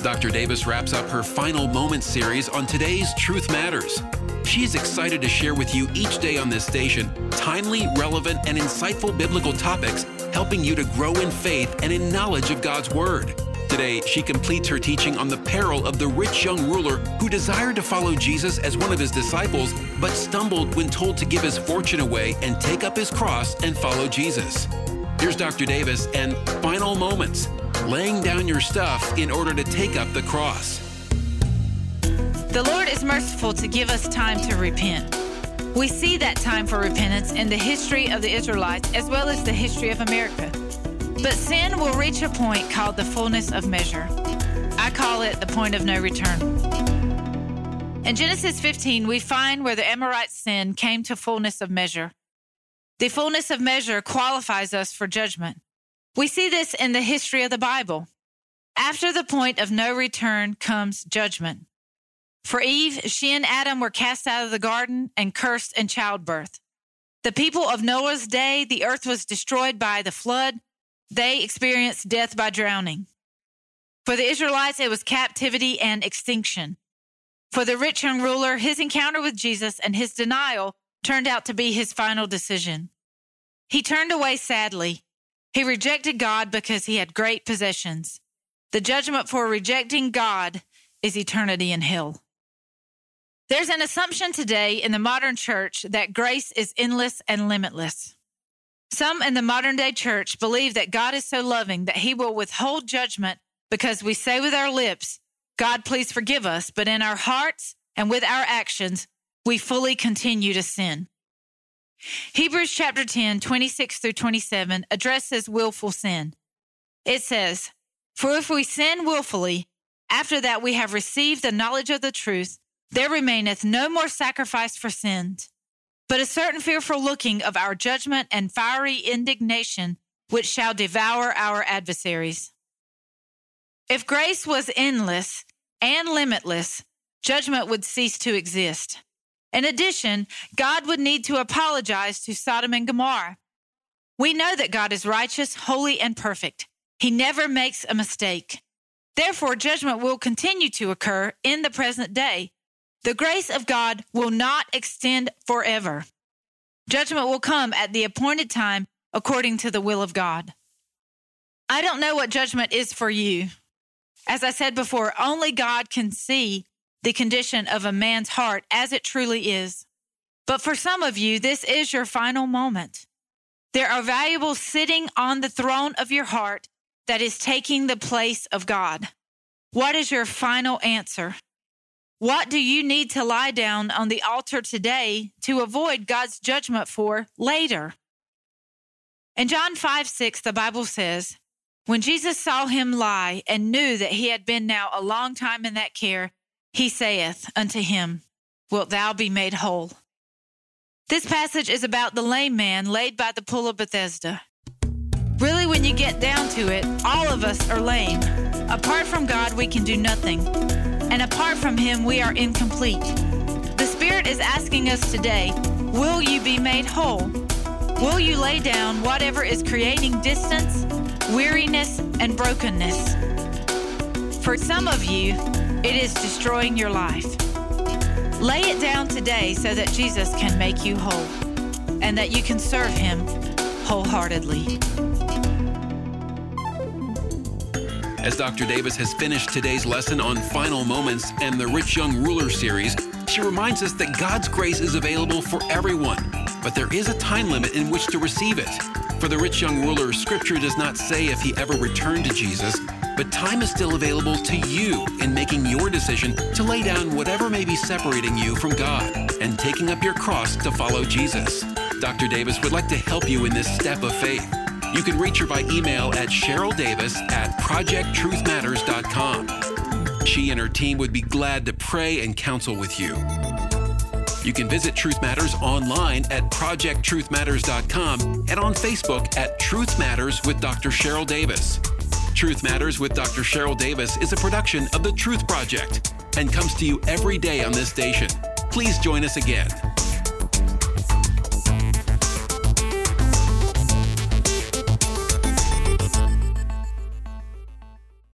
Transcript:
Dr. Davis wraps up her Final Moments series on today's Truth Matters. She is excited to share with you each day on this station timely, relevant, and insightful biblical topics, helping you to grow in faith and in knowledge of God's Word. Today, she completes her teaching on the parable of the rich young ruler who desired to follow Jesus as one of his disciples, but stumbled when told to give his fortune away and take up his cross and follow Jesus. Here's Dr. Davis and Final Moments, laying down your stuff in order to take up the cross. The Lord is merciful to give us time to repent. We see that time for repentance in the history of the Israelites as well as the history of America. But sin will reach a point called the fullness of measure. I call it the point of no return. In Genesis 15, we find where the Amorite sin came to fullness of measure. The fullness of measure qualifies us for judgment. We see this in the history of the Bible. After the point of no return comes judgment. For Eve, she and Adam were cast out of the garden and cursed in childbirth. The people of Noah's day, the earth was destroyed by the flood. They experienced death by drowning. For the Israelites, it was captivity and extinction. For the rich young ruler, his encounter with Jesus and his denial turned out to be his final decision. He turned away sadly. He rejected God because he had great possessions. The judgment for rejecting God is eternity in hell. There's an assumption today in the modern church that grace is endless and limitless. Some in the modern-day church believe that God is so loving that he will withhold judgment because we say with our lips, God, please forgive us, but in our hearts and with our actions, we fully continue to sin. Hebrews chapter 10, 26 through 27 addresses willful sin. It says, "For if we sin willfully, after that we have received the knowledge of the truth, there remaineth no more sacrifice for sins, but a certain fearful looking of our judgment and fiery indignation, which shall devour our adversaries." If grace was endless and limitless, judgment would cease to exist. In addition, God would need to apologize to Sodom and Gomorrah. We know that God is righteous, holy, and perfect. He never makes a mistake. Therefore, judgment will continue to occur in the present day. The grace of God will not extend forever. Judgment will come at the appointed time according to the will of God. I don't know what judgment is for you. As I said before, only God can see the condition of a man's heart as it truly is. But for some of you, this is your final moment. There are valuables sitting on the throne of your heart that is taking the place of God. What is your final answer? What do you need to lie down on the altar today to avoid God's judgment for later? In John 5:6, the Bible says, "When Jesus saw him lie and knew that he had been now a long time in that care, he saith unto him, Wilt thou be made whole?" This passage is about the lame man laid by the pool of Bethesda. Really, when you get down to it, all of us are lame. Apart from God, we can do nothing. And apart from him, we are incomplete. The Spirit is asking us today, will you be made whole? Will you lay down whatever is creating distance, weariness, and brokenness? For some of you, it is destroying your life. Lay it down today so that Jesus can make you whole and that you can serve him wholeheartedly. As Dr. Davis has finished today's lesson on Final Moments and the Rich Young Ruler series, she reminds us that God's grace is available for everyone, but there is a time limit in which to receive it. For the rich young ruler, Scripture does not say if he ever returned to Jesus, but time is still available to you in making your decision to lay down whatever may be separating you from God and taking up your cross to follow Jesus. Dr. Davis would like to help you in this step of faith. You can reach her by email at CherylDavis@ProjectTruthMatters.com. She and her team would be glad to pray and counsel with you. You can visit Truth Matters online at ProjectTruthMatters.com and on Facebook at Truth Matters with Dr. Cheryl Davis. Truth Matters with Dr. Cheryl Davis is a production of The Truth Project and comes to you every day on this station. Please join us again.